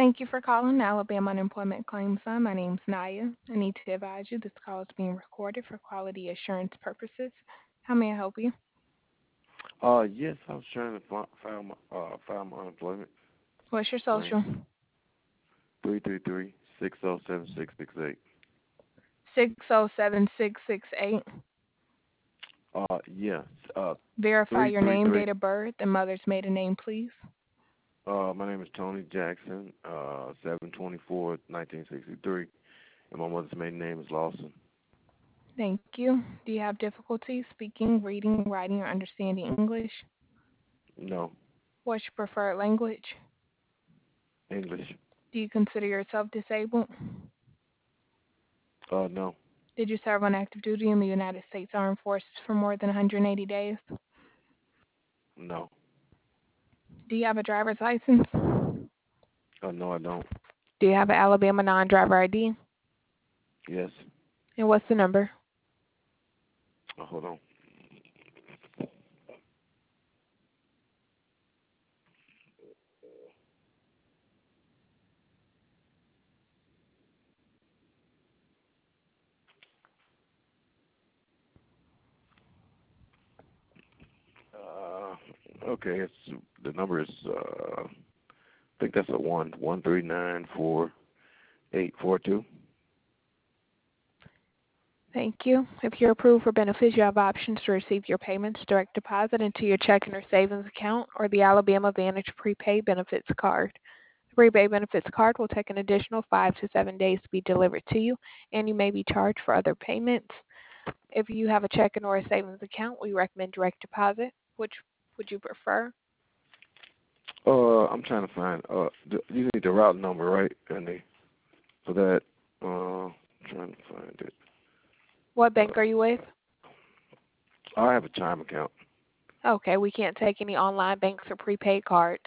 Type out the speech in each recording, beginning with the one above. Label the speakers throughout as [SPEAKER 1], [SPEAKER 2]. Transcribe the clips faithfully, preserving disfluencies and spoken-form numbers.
[SPEAKER 1] Thank you for calling the Alabama Unemployment Claims Fund. My name's Naya. I need to advise you this call is being recorded for quality assurance purposes. How may I help you?
[SPEAKER 2] Uh, yes, I was trying to fi- file my uh file my unemployment
[SPEAKER 1] What's your
[SPEAKER 2] claim.
[SPEAKER 1] social?
[SPEAKER 2] Three three three six zero seven six six eight.
[SPEAKER 1] six zero seven six six eight.
[SPEAKER 2] Uh, yes. Uh,
[SPEAKER 1] Verify
[SPEAKER 2] three
[SPEAKER 1] your
[SPEAKER 2] three
[SPEAKER 1] name,
[SPEAKER 2] three.
[SPEAKER 1] date of birth, and mother's maiden name, please.
[SPEAKER 2] Uh, my name is Tony Jackson. Uh, seven twenty four nineteen sixty three, and my mother's maiden name is Lawson.
[SPEAKER 1] Thank you. Do you have difficulty speaking, reading, writing, or understanding English?
[SPEAKER 2] No,
[SPEAKER 1] What's your preferred language?
[SPEAKER 2] English.
[SPEAKER 1] Do you consider yourself disabled?
[SPEAKER 2] Uh, no,
[SPEAKER 1] Did you serve on active duty in the United States Armed Forces for more than one hundred eighty days?
[SPEAKER 2] no.
[SPEAKER 1] Do you have a driver's license?
[SPEAKER 2] Uh, no, I don't.
[SPEAKER 1] Do you have an Alabama non-driver I D?
[SPEAKER 2] Yes.
[SPEAKER 1] And what's the number?
[SPEAKER 2] Uh, hold on. Uh, okay. It's the number is uh, I think that's a one one three nine four eight four two.
[SPEAKER 1] Thank you. If you're approved for benefits, you have options to receive your payments direct deposit into your checking or savings account or the Alabama Advantage prepaid benefits card. The prepaid benefits card will take an additional five to seven days to be delivered to you, and you may be charged for other payments. If you have a checking or a savings account, we recommend direct deposit. Which would you prefer?
[SPEAKER 2] Uh, I'm trying to find. Uh, the, you need the route number, right? And the for that. Uh, I'm trying to find it.
[SPEAKER 1] What bank are you with?
[SPEAKER 2] Uh, I have a Chime account.
[SPEAKER 1] Okay, we can't take any online banks or prepaid cards.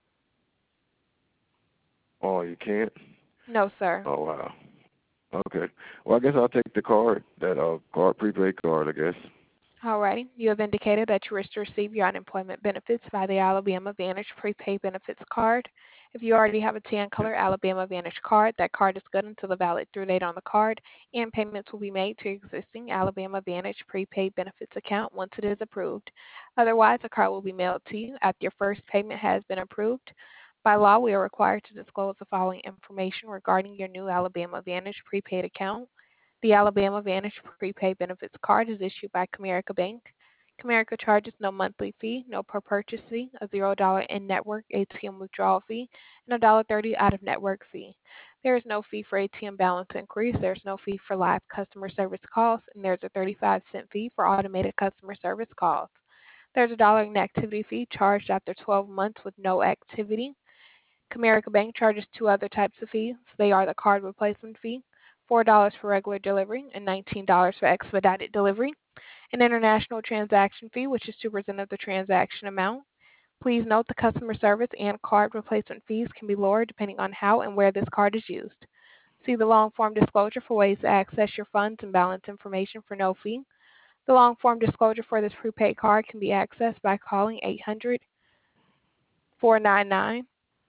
[SPEAKER 2] Oh, you can't.
[SPEAKER 1] No, sir.
[SPEAKER 2] Oh wow. Okay. Well, I guess I'll take the card. That uh card, prepaid card. I guess.
[SPEAKER 1] Alrighty. You have indicated that you wish to receive your unemployment benefits by the Alabama Advantage prepaid benefits card. If you already have a tan color Alabama Advantage card, that card is good until the valid through date on the card, and payments will be made to your existing Alabama Advantage prepaid benefits account once it is approved. Otherwise, a card will be mailed to you after your first payment has been approved. By law, we are required to disclose the following information regarding your new Alabama Advantage prepaid account. The Alabama Advantage prepaid benefits card is issued by Comerica Bank. Comerica charges no monthly fee, no per purchase fee, a zero dollar in-network A T M withdrawal fee, and a dollar thirty out-of-network fee. There is no fee for A T M balance increase. There's no fee for live customer service calls, and there's a thirty-five cent fee for automated customer service calls. There's a dollar inactivity fee charged after twelve months with no activity. Comerica Bank charges two other types of fees. They are the card replacement fee, four dollars for regular delivery and nineteen dollars for expedited delivery, an international transaction fee, which is two percent of the transaction amount. Please note the customer service and card replacement fees can be lower depending on how and where this card is used. See the long form disclosure for ways to access your funds and balance information for no fee. The long form disclosure for this prepaid card can be accessed by calling eight hundred, four nine nine,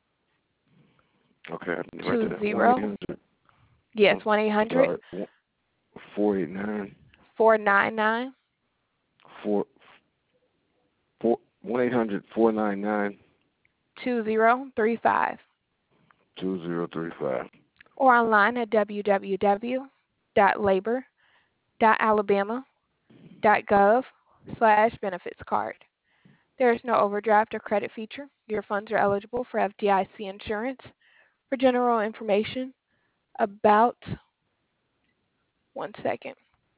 [SPEAKER 2] Okay. I need to write that
[SPEAKER 1] two
[SPEAKER 2] down. One eight
[SPEAKER 1] zero.
[SPEAKER 2] hundred.
[SPEAKER 1] Yes,
[SPEAKER 2] I'm
[SPEAKER 1] one eight hundred,
[SPEAKER 2] sorry. Four eight nine
[SPEAKER 1] four nine nine,
[SPEAKER 2] four four one eight hundred four nine nine
[SPEAKER 1] two zero three five.
[SPEAKER 2] two zero three five.
[SPEAKER 1] Or online at w w w dot labor dot alabama dot gov slash benefits card. There is no overdraft or credit feature. Your funds are eligible for F D I C insurance. For general information about, one second.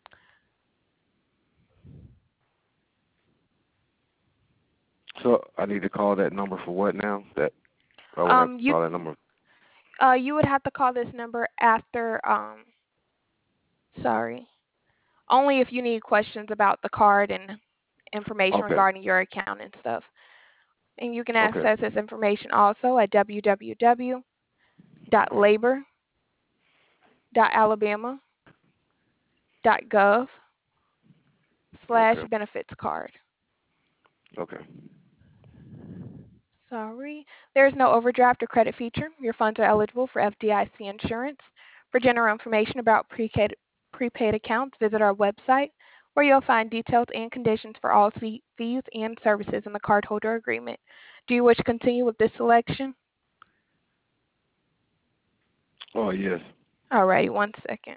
[SPEAKER 2] So I need to call that number for what now? That I would have
[SPEAKER 1] Um,
[SPEAKER 2] to
[SPEAKER 1] you
[SPEAKER 2] call that number.
[SPEAKER 1] uh you would have to call this number after um sorry. Only if you need questions about the card and information
[SPEAKER 2] Okay.
[SPEAKER 1] regarding your account and stuff. And you can
[SPEAKER 2] Okay.
[SPEAKER 1] access this information also at w w w dot labor dot alabama dot gov slash
[SPEAKER 2] Okay.
[SPEAKER 1] benefits card.
[SPEAKER 2] Okay.
[SPEAKER 1] Sorry. three. There is no overdraft or credit feature. Your funds are eligible for F D I C insurance. For general information about prepaid, prepaid accounts, visit our website where you'll find details and conditions for all fee, fees and services in the cardholder agreement. Do you wish to continue with this selection?
[SPEAKER 2] Oh, yes.
[SPEAKER 1] Alrighty, one second.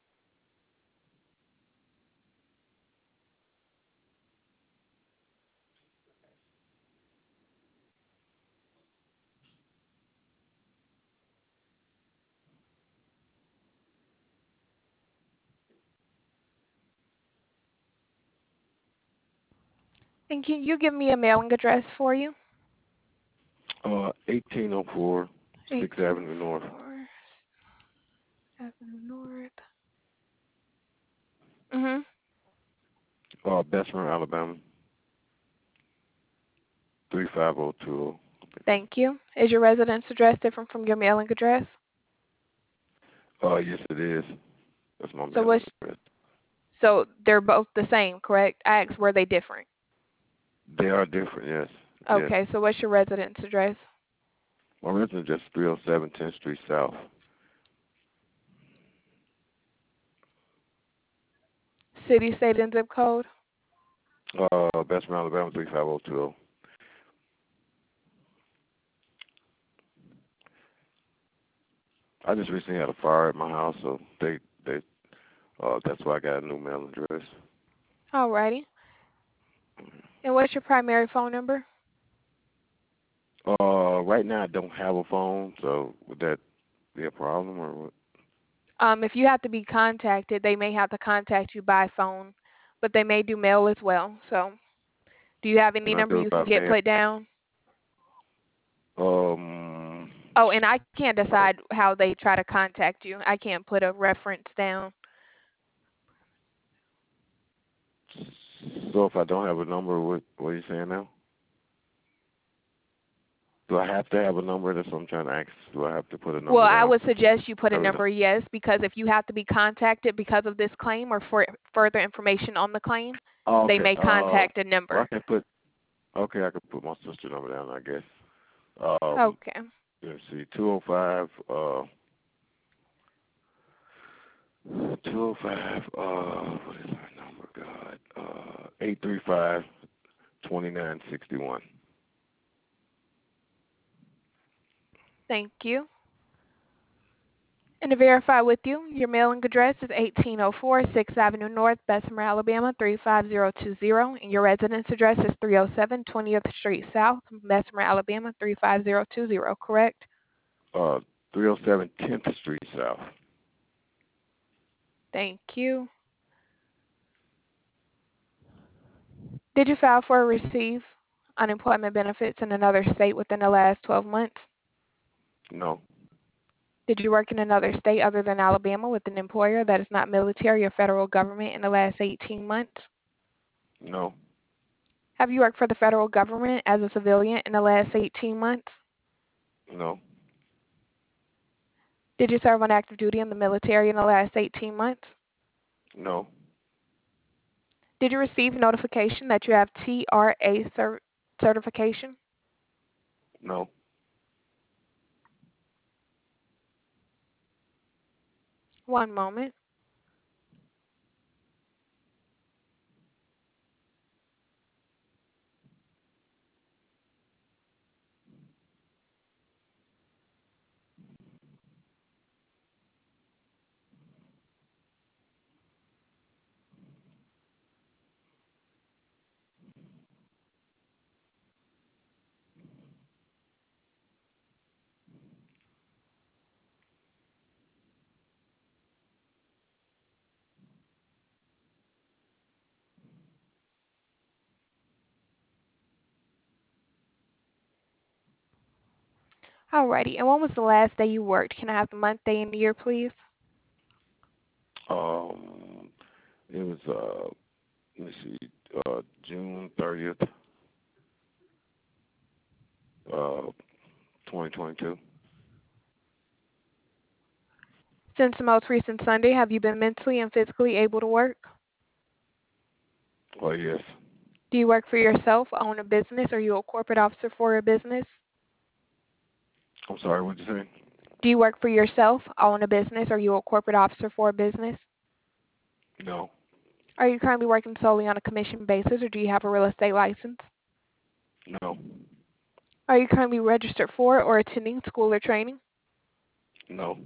[SPEAKER 1] And can you give me a mailing address for you?
[SPEAKER 2] Uh, eighteen oh four sixth Avenue North.
[SPEAKER 1] Avenue North. Mhm.
[SPEAKER 2] Uh, Bessemer, Alabama. three five oh two oh.
[SPEAKER 1] Thank you. Is your residence address different from your mailing address?
[SPEAKER 2] Uh, yes, it is. That's my
[SPEAKER 1] So
[SPEAKER 2] mailing
[SPEAKER 1] what's
[SPEAKER 2] address.
[SPEAKER 1] so they're both the same, correct? I asked were they different?
[SPEAKER 2] They are different, yes. Yes.
[SPEAKER 1] Okay, so what's your residence address?
[SPEAKER 2] My residence is three oh seven tenth Street South.
[SPEAKER 1] City, state, and zip code?
[SPEAKER 2] Uh, Bessemer, Alabama, three five oh two oh. I just recently had a fire at my house, so they, they, uh, that's why I got a new mailing address.
[SPEAKER 1] Alrighty. And what's your primary phone number?
[SPEAKER 2] Uh, right now I don't have a phone, so would that be a problem or what?
[SPEAKER 1] Um, if you have to be contacted, they may have to contact you by phone, but they may do mail as well. So, do you have any
[SPEAKER 2] Can I
[SPEAKER 1] number
[SPEAKER 2] do it
[SPEAKER 1] you
[SPEAKER 2] by
[SPEAKER 1] can get
[SPEAKER 2] mail?
[SPEAKER 1] put down?
[SPEAKER 2] Um,
[SPEAKER 1] Oh, and I can't
[SPEAKER 2] uh,
[SPEAKER 1] decide how they try to contact you. I can't put a reference down.
[SPEAKER 2] so if I don't have a number, what, what are you saying now? Do I have to have a number? That's what I'm trying to ask. Do I have to put a
[SPEAKER 1] Well,
[SPEAKER 2] number
[SPEAKER 1] I
[SPEAKER 2] down?
[SPEAKER 1] would suggest you put a
[SPEAKER 2] I really
[SPEAKER 1] number, yes, because if you have to be contacted because of this claim or for further information on the claim,
[SPEAKER 2] Oh,
[SPEAKER 1] they
[SPEAKER 2] okay.
[SPEAKER 1] may
[SPEAKER 2] Uh,
[SPEAKER 1] contact a
[SPEAKER 2] well, I
[SPEAKER 1] number.
[SPEAKER 2] can put. Okay, I can put my sister number down, I guess. Um,
[SPEAKER 1] Okay.
[SPEAKER 2] let's see, two oh five. Uh, two oh five. Uh, what is our number? God. Uh, eight three five twenty nine sixty one.
[SPEAKER 1] Thank you. And to verify with you, your mailing address is eighteen oh four sixth Avenue North, Bessemer, Alabama three five zero two zero, and your residence address is three oh seven twentieth Street South, Bessemer, Alabama three five zero two zero, correct?
[SPEAKER 2] Uh, three oh seven tenth Street South.
[SPEAKER 1] Thank you. Did you file for or receive unemployment benefits in another state within the last twelve months?
[SPEAKER 2] No,
[SPEAKER 1] Did you work in another state other than Alabama with an employer that is not military or federal government in the last eighteen months?
[SPEAKER 2] no,
[SPEAKER 1] Have you worked for the federal government as a civilian in the last eighteen months?
[SPEAKER 2] no,
[SPEAKER 1] Did you serve on active duty in the military in the last eighteen months?
[SPEAKER 2] no,
[SPEAKER 1] Did you receive notification that you have T R A cer- certification?
[SPEAKER 2] no.
[SPEAKER 1] One moment. Alrighty. And when was the last day you worked? Can I have the month, day, and year, please?
[SPEAKER 2] Um, it was uh, let me see, uh, June thirtieth, uh, twenty twenty two.
[SPEAKER 1] Since the most recent Sunday, have you been mentally and physically able to work?
[SPEAKER 2] Oh yes,
[SPEAKER 1] Do you work for yourself, own a business, or are you a corporate officer for a business?
[SPEAKER 2] I'm sorry, what did you say?
[SPEAKER 1] Do you work for yourself, own a business, or are you a corporate officer for a business?
[SPEAKER 2] No.
[SPEAKER 1] Are you currently working solely on a commission basis, or do you have a real estate license?
[SPEAKER 2] No.
[SPEAKER 1] Are you currently registered for or attending school or training?
[SPEAKER 2] No.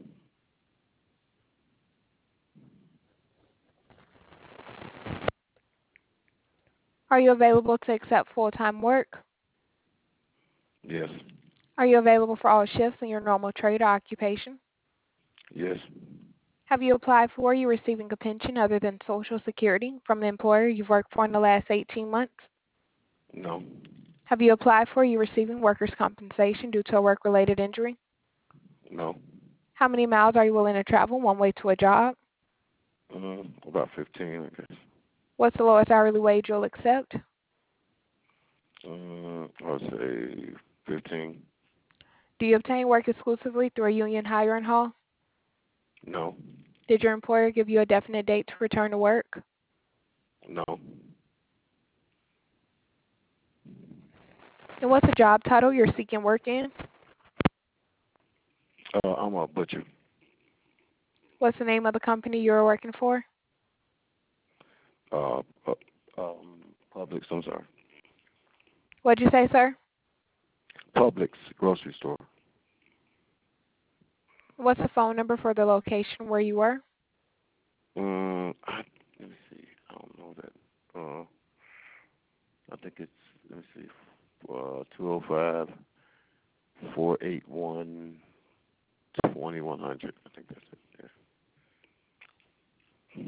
[SPEAKER 1] Are you available to accept full-time work?
[SPEAKER 2] Yes.
[SPEAKER 1] Are you available for all shifts in your normal trade or occupation?
[SPEAKER 2] Yes.
[SPEAKER 1] Have you applied for or are you receiving a pension other than Social Security from the employer you've worked for in the last eighteen months?
[SPEAKER 2] No.
[SPEAKER 1] Have you applied for or are you receiving workers' compensation due to a work-related injury?
[SPEAKER 2] No.
[SPEAKER 1] How many miles are you willing to travel one way to a job?
[SPEAKER 2] Uh, about fifteen, I guess.
[SPEAKER 1] What's the lowest hourly wage you'll accept?
[SPEAKER 2] Uh, I would say fifteen.
[SPEAKER 1] Do you obtain work exclusively through a union hiring hall?
[SPEAKER 2] No.
[SPEAKER 1] Did your employer give you a definite date to return to work?
[SPEAKER 2] No.
[SPEAKER 1] And what's the job title you're seeking work in?
[SPEAKER 2] Uh, I'm a butcher.
[SPEAKER 1] What's the name of the company you're working for?
[SPEAKER 2] Uh, pu- um, Publix, I'm sorry.
[SPEAKER 1] What'd you say, sir?
[SPEAKER 2] Publix grocery store.
[SPEAKER 1] What's the phone number for the location where you were?
[SPEAKER 2] Um, I, let me see. I don't know that. Uh, I think it's, let me see, uh, two oh five, four eight one, twenty-one hundred. I think that's it. Yeah.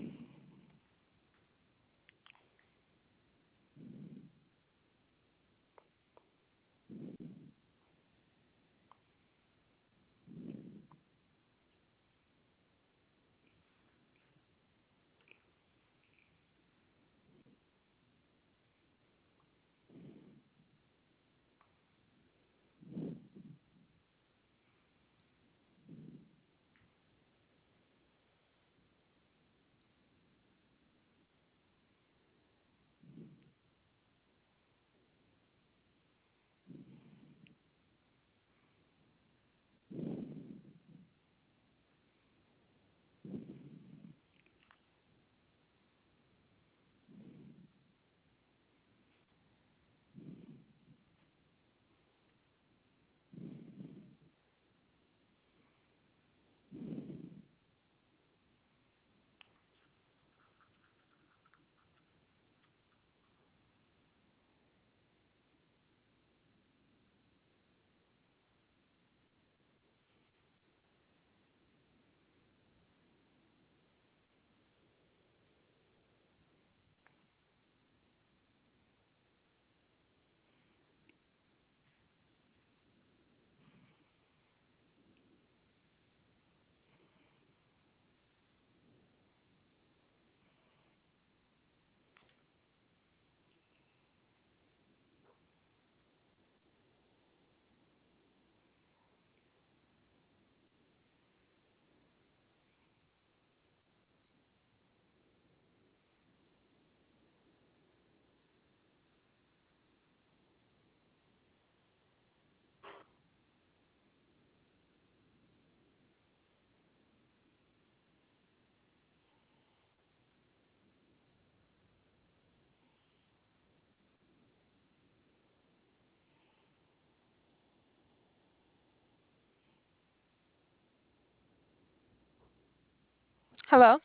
[SPEAKER 1] Hello?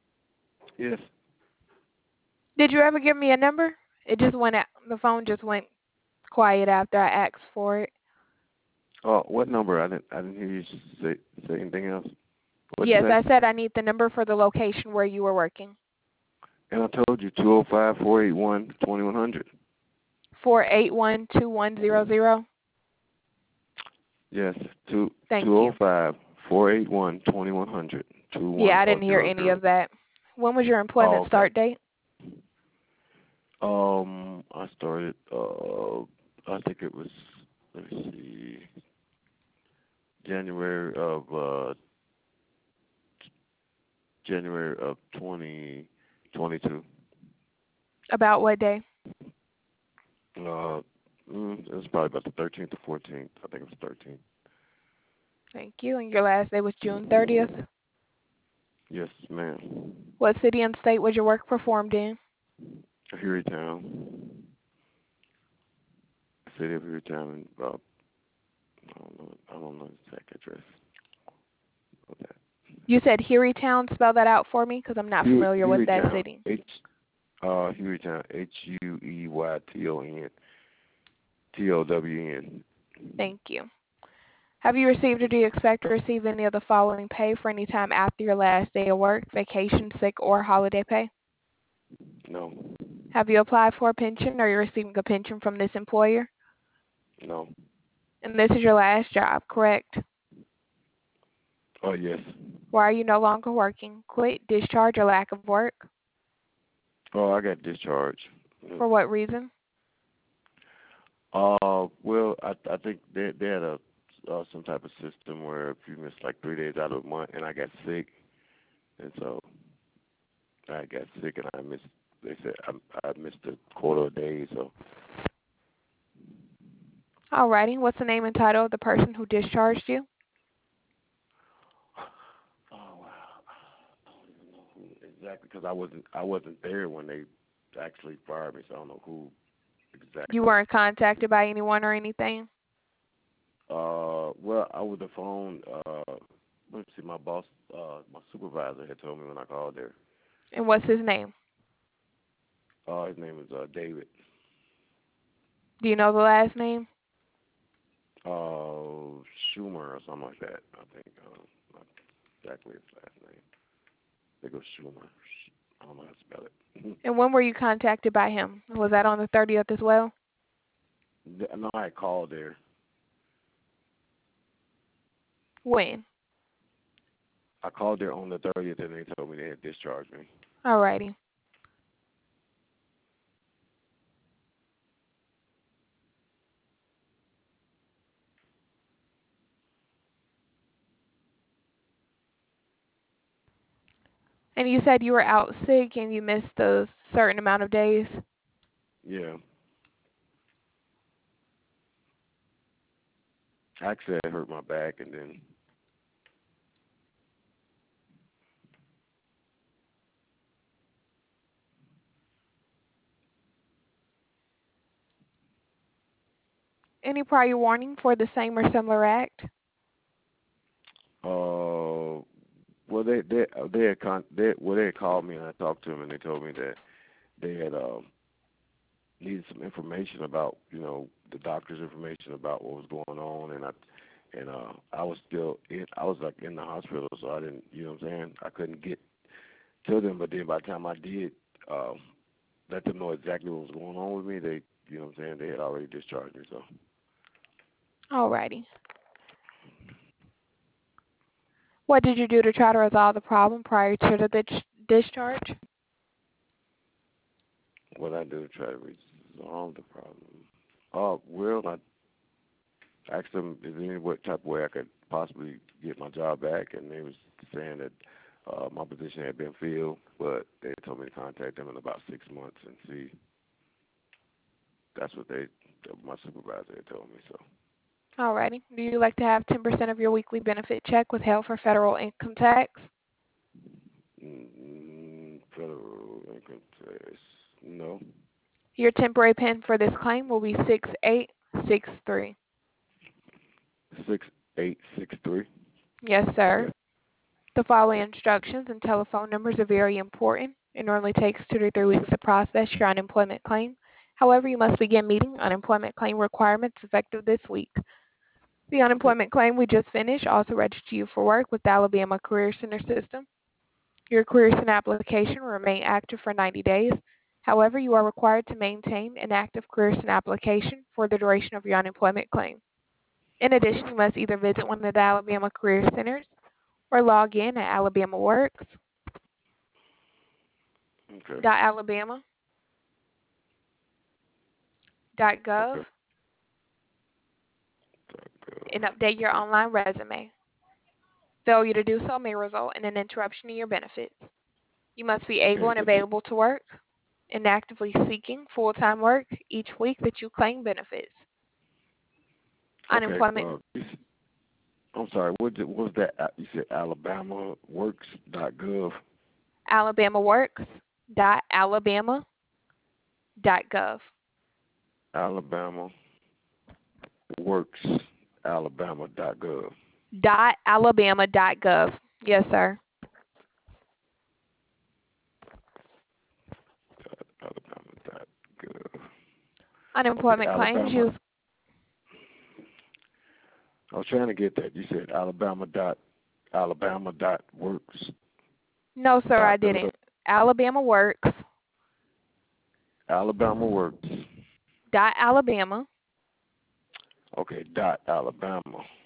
[SPEAKER 2] Yes.
[SPEAKER 1] Did you ever give me a number? It just went out. The phone just went quiet after I asked for it.
[SPEAKER 2] Oh, what number? I didn't. I didn't hear you say say anything else. What'd you
[SPEAKER 1] Yes,
[SPEAKER 2] say?
[SPEAKER 1] I said I need the number for the location where you were working.
[SPEAKER 2] And I told you two oh five, four eight one, twenty-one hundred.
[SPEAKER 1] four eight one, two one zero zero.
[SPEAKER 2] Yes, two
[SPEAKER 1] Thank
[SPEAKER 2] two oh
[SPEAKER 1] you.
[SPEAKER 2] five, four eight one, twenty-one hundred. Two
[SPEAKER 1] Yeah,
[SPEAKER 2] one
[SPEAKER 1] I
[SPEAKER 2] oh
[SPEAKER 1] didn't hear
[SPEAKER 2] zero
[SPEAKER 1] any
[SPEAKER 2] zero.
[SPEAKER 1] of that. When was your
[SPEAKER 2] Oh,
[SPEAKER 1] employment
[SPEAKER 2] okay.
[SPEAKER 1] start date?
[SPEAKER 2] Um, I started. Uh, I think it was. Let me see. January of uh, January of twenty twenty-two.
[SPEAKER 1] About what day?
[SPEAKER 2] Uh, mm, it was probably about the thirteenth or fourteenth. I think it was thirteenth.
[SPEAKER 1] Thank you. And your last day was June thirtieth.
[SPEAKER 2] Yes, ma'am.
[SPEAKER 1] What city and state was your work performed in?
[SPEAKER 2] Hueytown. City of Hueytown and uh, I don't know I don't know the exact address of that.
[SPEAKER 1] You said Hueytown. Spell that out for me because I'm not
[SPEAKER 2] Huey
[SPEAKER 1] familiar with that
[SPEAKER 2] Hueytown.
[SPEAKER 1] city.
[SPEAKER 2] H uh Hueytown. H U E Y T O N T O W N.
[SPEAKER 1] Thank you. Have you received or do you expect to receive any of the following pay for any time after your last day of work, vacation, sick, or holiday pay?
[SPEAKER 2] No.
[SPEAKER 1] Have you applied for a pension or you're receiving a pension from this employer?
[SPEAKER 2] No.
[SPEAKER 1] And this is your last job, correct?
[SPEAKER 2] Oh yes.
[SPEAKER 1] Why are you no longer working? Quit, discharge, or lack of work?
[SPEAKER 2] Oh, I got discharged.
[SPEAKER 1] For what reason?
[SPEAKER 2] Uh, well, I I think they they had a uh, some type of system where if you miss like three days out of a month, and I got sick, and so I got sick and I missed. They said I I missed a quarter of a day, so.
[SPEAKER 1] Alrighty. What's the name and title of the person who discharged you?
[SPEAKER 2] Oh wow, I don't even know who exactly because I wasn't I wasn't there when they actually fired me, so I don't know who exactly.
[SPEAKER 1] You weren't contacted by anyone or anything?
[SPEAKER 2] Uh, well, over the phone. Uh, let's see, my boss, uh, my supervisor had told me when I called there.
[SPEAKER 1] And what's his name?
[SPEAKER 2] Uh, his name is uh David.
[SPEAKER 1] Do you know the last name?
[SPEAKER 2] Uh, Schumer or something like that. I think. Uh, not exactly his last name. I think it was Schumer. I don't know how to spell it.
[SPEAKER 1] And when were you contacted by him? Was that on the thirtieth as well?
[SPEAKER 2] No, I had called there.
[SPEAKER 1] When?
[SPEAKER 2] I called there on the thirtieth, and they told me they had discharged me.
[SPEAKER 1] Alrighty. And you said you were out sick and you missed a certain amount of days?
[SPEAKER 2] Yeah. Actually, I hurt my back, and then
[SPEAKER 1] Any prior warning for the same or similar act?
[SPEAKER 2] uh, well, they they they had con they well they had called me and I talked to them and they told me that they had um needed some information about you know the doctor's information about what was going on and I and uh I was still in I was like in the hospital so I didn't you know what I'm saying I couldn't get to them but then by the time I did um let them know exactly what was going on with me they you know what I'm saying they had already discharged me so.
[SPEAKER 1] Alrighty. What did you do to try to resolve the problem prior to the dis- discharge?
[SPEAKER 2] What I do to try to resolve the problem? Uh, well, I asked them is there any what type of way I could possibly get my job back, and they was saying that uh, my position had been filled, but they told me to contact them in about six months and see. That's what they, my supervisor had told me. So.
[SPEAKER 1] Alrighty. Do you like to have ten percent of your weekly benefit check withheld for federal income tax?
[SPEAKER 2] Mm, federal income tax. No.
[SPEAKER 1] Your temporary pin for this claim will be six eight six three.
[SPEAKER 2] Six eight six three.
[SPEAKER 1] Yes, sir.
[SPEAKER 2] Yes.
[SPEAKER 1] The following instructions and telephone numbers are very important. It normally takes two to three weeks to process your unemployment claim. However, you must begin meeting unemployment claim requirements effective this week. The
[SPEAKER 2] Okay.
[SPEAKER 1] unemployment claim we just finished also register you for work with the Alabama Career Center system. Your Career Center application will remain active for ninety days. However, you are required to maintain an active Career Center application for the duration of your unemployment claim. In addition, you must either visit one of the Alabama Career Centers or log in at alabama works
[SPEAKER 2] Okay.
[SPEAKER 1] dot alabama dot gov
[SPEAKER 2] Okay.
[SPEAKER 1] and update your online resume. Failure to do so may result in an interruption in your benefits. You must be able
[SPEAKER 2] And
[SPEAKER 1] and
[SPEAKER 2] what the,
[SPEAKER 1] available to work and actively seeking full-time work each week that you claim benefits.
[SPEAKER 2] okay.
[SPEAKER 1] Unemployment.
[SPEAKER 2] Uh, you s- I'm sorry. What, did, what was that? Uh, You said Alabama Works dot gov.
[SPEAKER 1] alabamaworks dot alabama dot gov.
[SPEAKER 2] Alabama Works Alabama dot gov.
[SPEAKER 1] Dot alabama dot gov. Yes, sir.
[SPEAKER 2] Alabama dot gov. Okay,
[SPEAKER 1] Unemployment claims
[SPEAKER 2] Alabama.
[SPEAKER 1] use.
[SPEAKER 2] I was trying to get that. You said Alabama dot Alabama dot Works
[SPEAKER 1] No, sir, I
[SPEAKER 2] dot gov.
[SPEAKER 1] didn't. Alabama Works
[SPEAKER 2] Alabama Works.
[SPEAKER 1] dot alabama
[SPEAKER 2] Okay, dot Alabama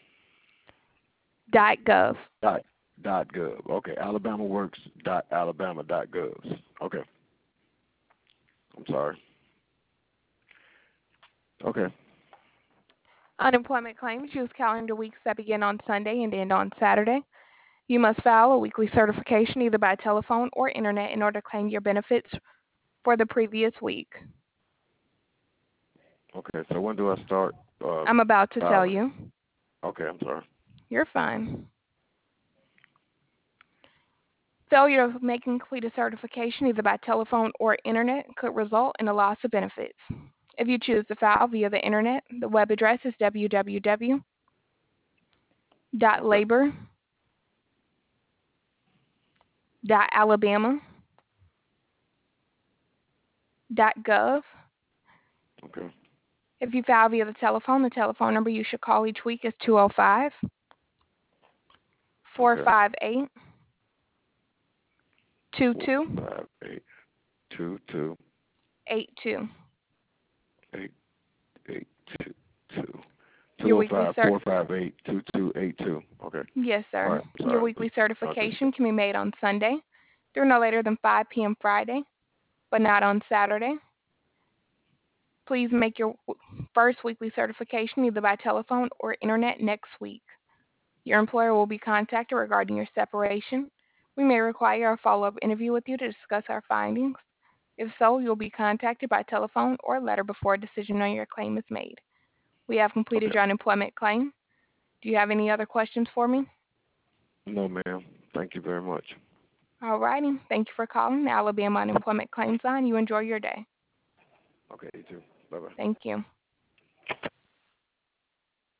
[SPEAKER 1] dot gov.
[SPEAKER 2] dot dot gov. Okay, Alabama Works dot Alabama dot gov. Okay. I'm sorry. Okay.
[SPEAKER 1] Unemployment claims use calendar weeks that begin on Sunday and end on Saturday. You must file a weekly certification either by telephone or internet in order to claim your benefits for the previous week.
[SPEAKER 2] Okay. So when do I start uh,
[SPEAKER 1] I'm about to tell
[SPEAKER 2] filing?
[SPEAKER 1] you.
[SPEAKER 2] Okay, I'm sorry.
[SPEAKER 1] You're fine. Failure to make and complete a certification either by telephone or internet could result in a loss of benefits. If you choose to file via the internet, the web address is w w w dot
[SPEAKER 2] Okay.
[SPEAKER 1] labor dot alabama dot gov.
[SPEAKER 2] Okay.
[SPEAKER 1] If you file via the telephone, the telephone number you should call each week is two oh five, four
[SPEAKER 2] Okay.
[SPEAKER 1] five eight, two
[SPEAKER 2] Four
[SPEAKER 1] two
[SPEAKER 2] five eight two two
[SPEAKER 1] eight two.
[SPEAKER 2] eight eight two two.
[SPEAKER 1] Your
[SPEAKER 2] Two oh
[SPEAKER 1] weekly
[SPEAKER 2] five
[SPEAKER 1] cert
[SPEAKER 2] four five eight two two eight two. Okay.
[SPEAKER 1] Yes,
[SPEAKER 2] All
[SPEAKER 1] sir.
[SPEAKER 2] right.
[SPEAKER 1] Your
[SPEAKER 2] Sorry.
[SPEAKER 1] weekly
[SPEAKER 2] I just
[SPEAKER 1] certification can be made on Sunday through no later than five p m Friday, but not on Saturday. Please make your w- first weekly certification either by telephone or internet next week. Your employer will be contacted regarding your separation. We may require a follow-up interview with you to discuss our findings. If so, you'll be contacted by telephone or letter before a decision on your claim is made. We have completed
[SPEAKER 2] okay.
[SPEAKER 1] your unemployment claim. Do you have any other questions for me?
[SPEAKER 2] No, ma'am. Thank you very much.
[SPEAKER 1] All righty. Thank you for calling the Alabama Unemployment Claims Line. You enjoy your day.
[SPEAKER 2] Okay, you too. Bye bye.
[SPEAKER 1] Thank you.